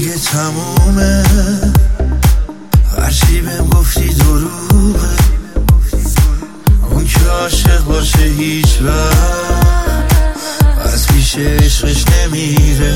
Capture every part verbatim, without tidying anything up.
دیگه تمومه، هرچی بهم گفتی دروغه. اون که عاشق باشه هیچ وقت از پیش عشقش نمیره.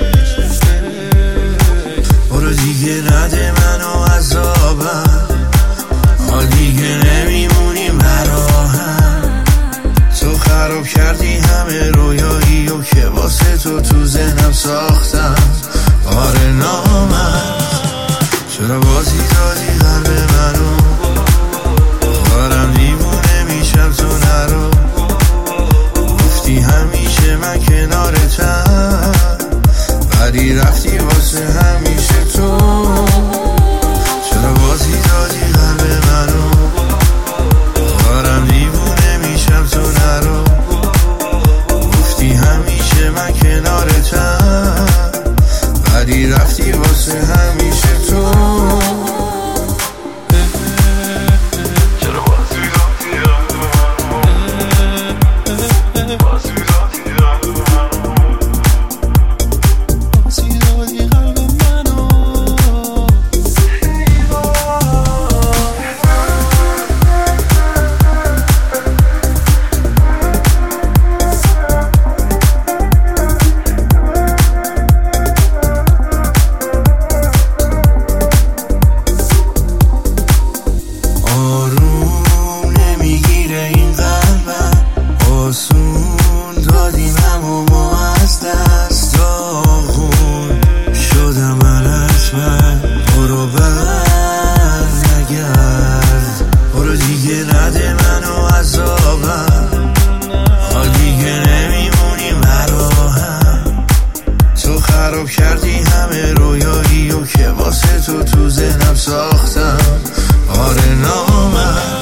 برو دیگه نده منو عذابم، حال دیگه نمیمونیم براهم. تو خراب کردی همه رویایی و که واسه تو تو ذهنم ساختم. آره نامرد، چرا بازی دادی قلب منو؟ دارم دیوونه میشم تو نرو. گفتی همیشه من کنارتم، ولی رفتی واسه همیشه تو. چرا بازی دادی قلب منو؟ دارم دیوونه میشم تو نرو. گفتی همیشه من کنارتم، ولی رفتی واسه همیشه تو. خراب کردی همه رویایی و که واسه تو تو ذهنم ساختم. آره نامرد.